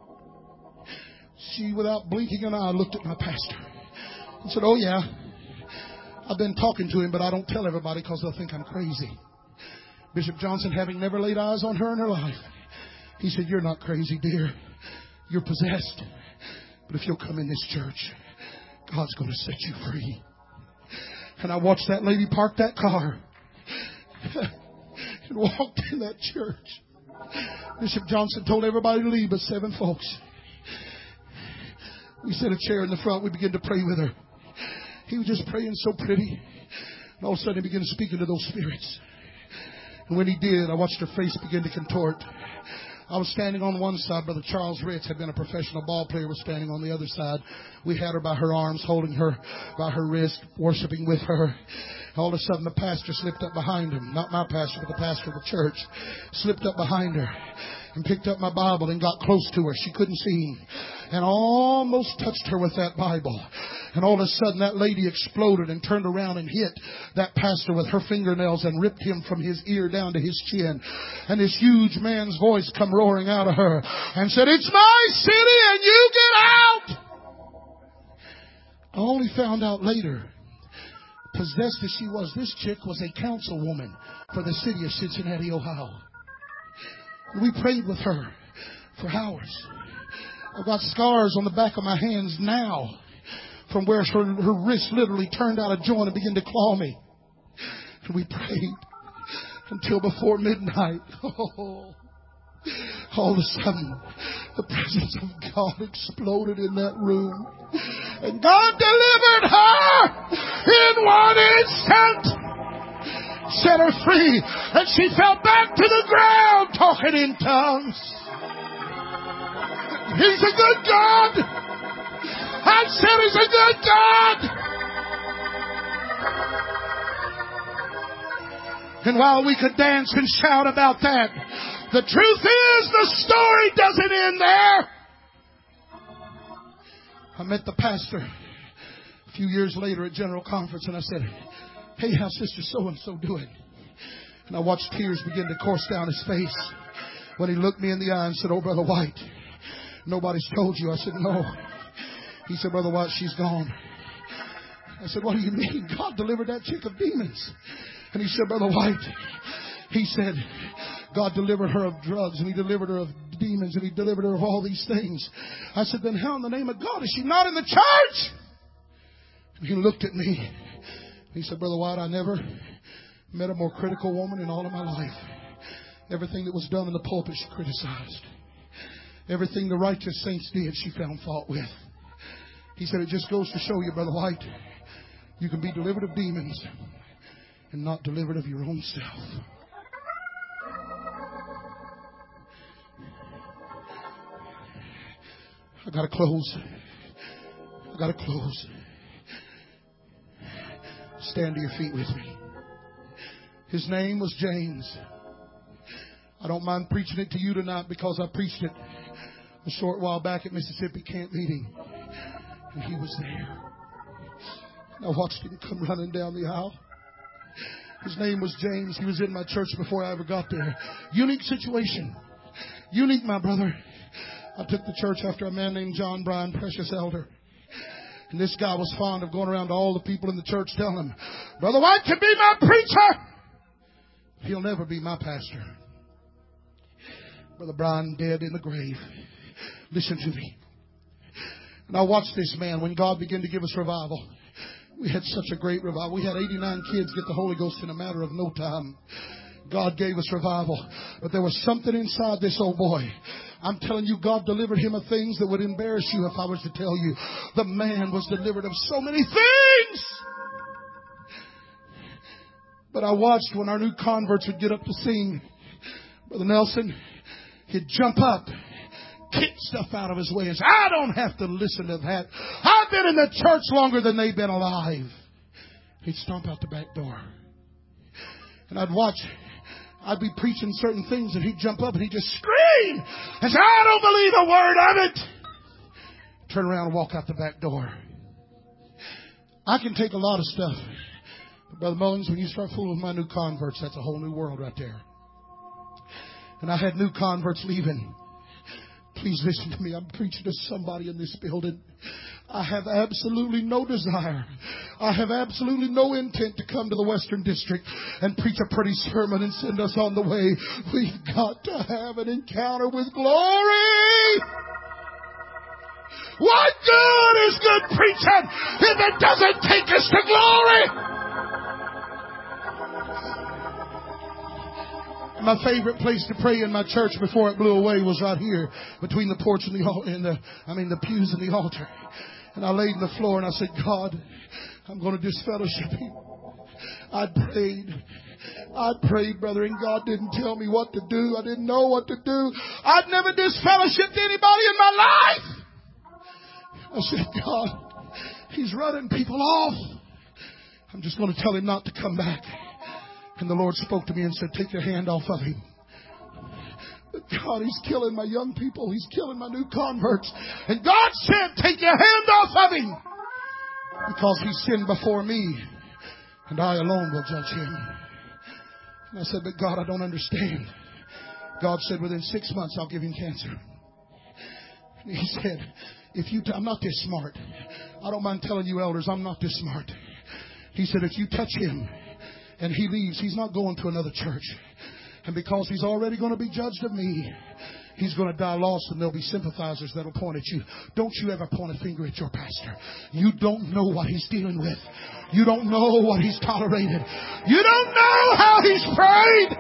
She, without blinking an eye, looked at my pastor and said, "Oh, yeah, I've been talking to him, but I don't tell everybody because they'll think I'm crazy." Bishop Johnson, having never laid eyes on her in her life, he said, "You're not crazy, dear. You're possessed. But if you'll come in this church, God's going to set you free." And I watched that lady park that car and walked in that church. Bishop Johnson told everybody to leave but seven folks. We set a chair in the front. We began to pray with her. He was just praying so pretty. And all of a sudden he began speaking to those spirits. And when he did, I watched her face begin to contort. I was standing on one side. Brother Charles Ritz had been a professional ball player, was standing on the other side. We had her by her arms, holding her by her wrist, worshiping with her. All of a sudden, the pastor slipped up behind him. Not my pastor, but the pastor of the church. Slipped up behind her and picked up my Bible and got close to her. She couldn't see him. And almost touched her with that Bible. And all of a sudden, that lady exploded and turned around and hit that pastor with her fingernails and ripped him from his ear down to his chin. And this huge man's voice come roaring out of her and said, "It's my city and you get out!" I only found out later, possessed as she was, this chick was a councilwoman for the city of Cincinnati, Ohio. And we prayed with her for hours. I've got scars on the back of my hands now from where her, her wrist literally turned out of joint and began to claw me. And we prayed until before midnight. Oh, all of a sudden, the presence of God exploded in that room. And God delivered her in one instant. Set her free. And she fell back to the ground talking in tongues. He's a good God. I said He's a good God. And while we could dance and shout about that, the truth is the story doesn't end there. I met the pastor a few years later at General Conference, and I said, "Hey, how's Sister So-and-so doing?" And I watched tears begin to course down his face when he looked me in the eye and said, "Oh, Brother White, nobody's told you." I said, "No." He said, "Brother White, she's gone." I said, "What do you mean? God delivered that chick of demons." And he said, "Brother White," he said, "God delivered her of drugs, and He delivered her of demons, and He delivered her of all these things." I said, "Then how in the name of God is she not in the church?" And he looked at me. He said, "Brother White, I never met a more critical woman in all of my life. Everything that was done in the pulpit she criticized. Everything the righteous saints did she found fault with." He said, "It just goes to show you, Brother White, you can be delivered of demons and not delivered of your own self." I gotta close. I gotta close. Stand to your feet with me. His name was James. I don't mind preaching it to you tonight because I preached it a short while back at Mississippi Camp Meeting. And he was there. And I watched him come running down the aisle. His name was James. He was in my church before I ever got there. Unique situation. Unique, my brother. I took the church after a man named John Bryan, precious elder. And this guy was fond of going around to all the people in the church telling them, Brother White can be my preacher. He'll never be my pastor. Brother Brian dead in the grave. Listen to me. And I watched this man when God began to give us revival. We had such a great revival. We had eighty-nine kids get the Holy Ghost in a matter of no time. God gave us revival. But there was something inside this old boy. I'm telling you, God delivered him of things that would embarrass you if I was to tell you. The man was delivered of so many things. But I watched when our new converts would get up to sing. Brother Nelson, he'd jump up, kick stuff out of his way and say, I don't have to listen to that. I've been in the church longer than they've been alive. He'd stomp out the back door. And I'd watch. I'd be preaching certain things and he'd jump up and he'd just scream and say, I don't believe a word of it. Turn around and walk out the back door. I can take a lot of stuff. But Brother Mullins, when you start fooling with my new converts, that's a whole new world right there. And I had new converts leaving. Please listen to me. I'm preaching to somebody in this building. I have absolutely no desire. I have absolutely no intent to come to the Western District and preach a pretty sermon and send us on the way. We've got to have an encounter with glory. What good is good preaching if it doesn't take us to glory? My favorite place to pray in my church before it blew away was right here between the porch and the, and the I mean the pews and the altar. And I laid on the floor and I said, God, I'm going to disfellowship you. I prayed. I prayed, brother, and God didn't tell me what to do. I didn't know what to do. I'd never disfellowshipped anybody in my life. I said, God, he's running people off. I'm just going to tell him not to come back. And the Lord spoke to me and said, take your hand off of him. But God, he's killing my young people. He's killing my new converts. And God said, take your hand off of him. Because he sinned before me. And I alone will judge him. And I said, but God, I don't understand. God said, within six months, I'll give him cancer. And he said, if you, t- I'm not this smart. I don't mind telling you elders, I'm not this smart. He said, if you touch him, and he leaves, he's not going to another church. And because he's already going to be judged of me, he's going to die lost and there'll be sympathizers that'll point at you. Don't you ever point a finger at your pastor. You don't know what he's dealing with. You don't know what he's tolerated. You don't know how he's prayed.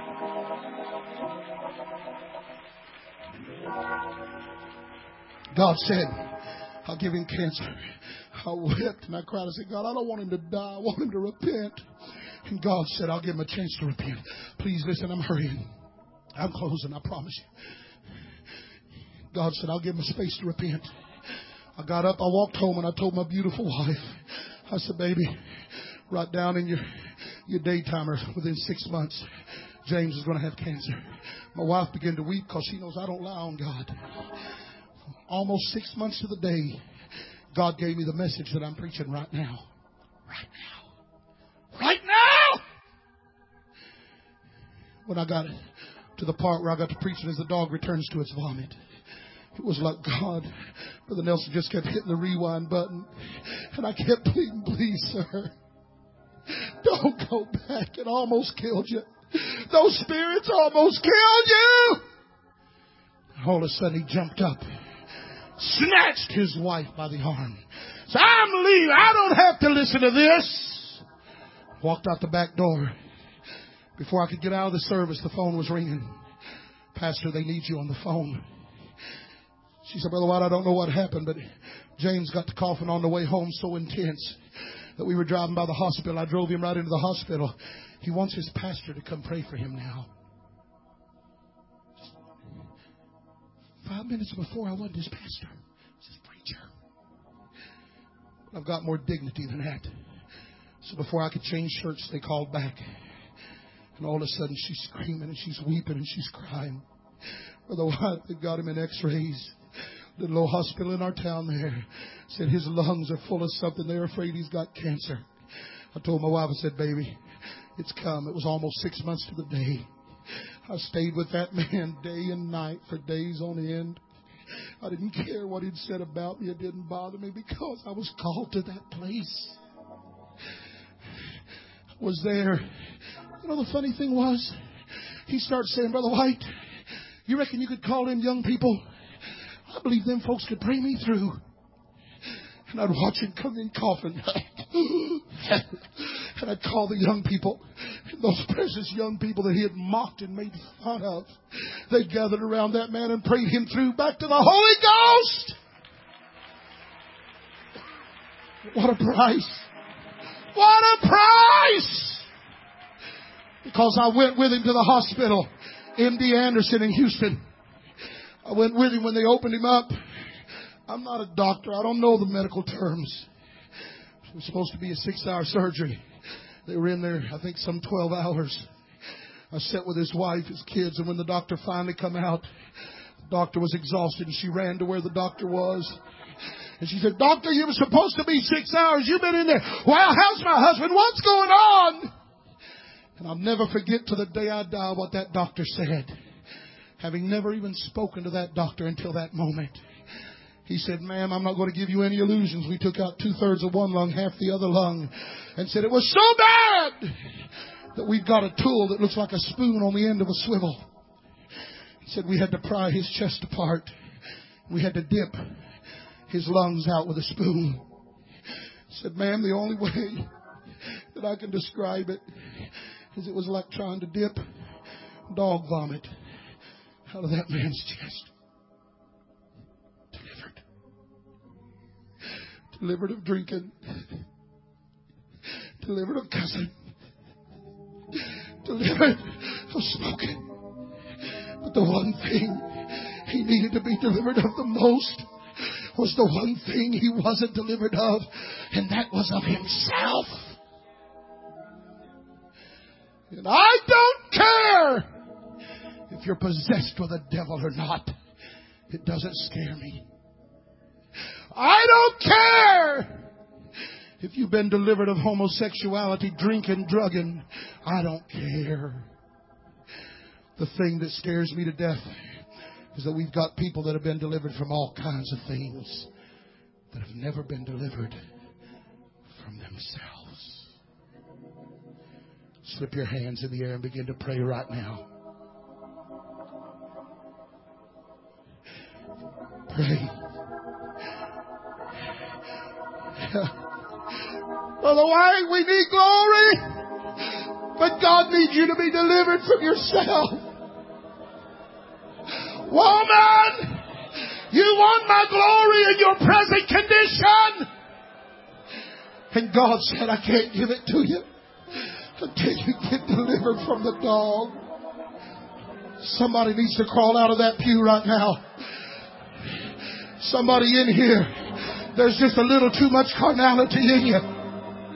God said, I'll give him cancer. I wept and I cried. I said, God, I don't want him to die. I want him to repent. And God said, I'll give him a chance to repent. Please listen, I'm hurrying. I'm closing, I promise you. God said, I'll give him a space to repent. I got up, I walked home, and I told my beautiful wife, I said, baby, write down in your, your daytimer within six months, James is going to have cancer. My wife began to weep because she knows I don't lie on God. Almost six months to the day, God gave me the message that I'm preaching right now. Right now. Right now! When I got to the part where I got to preaching as the dog returns to its vomit, it was like God, Brother Nelson just kept hitting the rewind button. And I kept pleading, please, sir, don't go back. It almost killed you. Those spirits almost killed you. All of a sudden he jumped up, snatched his wife by the arm. So I'm leaving. I don't have to listen to this. Walked out the back door. Before I could get out of the service, the phone was ringing. Pastor, they need you on the phone. She said, Brother White, I don't know what happened, but James got to coughing on the way home so intense that we were driving by the hospital. I drove him right into the hospital. He wants his pastor to come pray for him now. Five minutes before, I wasn't his pastor. I was his preacher. But I've got more dignity than that. So before I could change shirts, they called back. And all of a sudden, she's screaming and she's weeping and she's crying. Brother White, they've got him in x-rays. The little hospital in our town there said his lungs are full of something. They're afraid he's got cancer. I told my wife, I said, baby, it's come. It was almost six months to the day. I stayed with that man day and night for days on end. I didn't care what he'd said about me. It didn't bother me because I was called to that place. I was there. You know, the funny thing was, he started saying, Brother White, you reckon you could call in young people? I believe them folks could pray me through. And I'd watch him come in coughing. And I'd call the young people. And those precious young people that he had mocked and made fun of, they gathered around that man and prayed him through back to the Holy Ghost. What a price. What a price. Because I went with him to the hospital, M D Anderson in Houston. I went with him when they opened him up. I'm not a doctor. I don't know the medical terms. It was supposed to be a six-hour surgery. They were in there, I think, some twelve hours. I sat with his wife, his kids, and when the doctor finally come out, the doctor was exhausted, and she ran to where the doctor was. And she said, Doctor, you were supposed to be six hours. You've been in there. Well, how's my husband? What's going on? And I'll never forget to the day I die what that doctor said. Having never even spoken to that doctor until that moment. He said, ma'am, I'm not going to give you any illusions. We took out two-thirds of one lung, half the other lung. And said, it was so bad that we've got a tool that looks like a spoon on the end of a swivel. He said, we had to pry his chest apart. We had to dip his lungs out with a spoon. He said, ma'am, the only way that I can describe it is it was like trying to dip dog vomit out of that man's chest. Delivered. Delivered of drinking. Delivered of cussing. Delivered of smoking. But the one thing he needed to be delivered of the most was the one thing he wasn't delivered of, and that was of himself. And I don't care if you're possessed with a devil or not. It doesn't scare me. I don't care if you've been delivered of homosexuality, drinking, drugging. I don't care. The thing that scares me to death is that we've got people that have been delivered from all kinds of things that have never been delivered from themselves. Slip your hands in the air and begin to pray right now. Pray. Brother White, we need glory, but God needs you to be delivered from yourself. Woman, you want my glory in your present condition. And God said, I can't give it to you until you get delivered from the dog. Somebody needs to crawl out of that pew right now. Somebody in here, there's just a little too much carnality in you.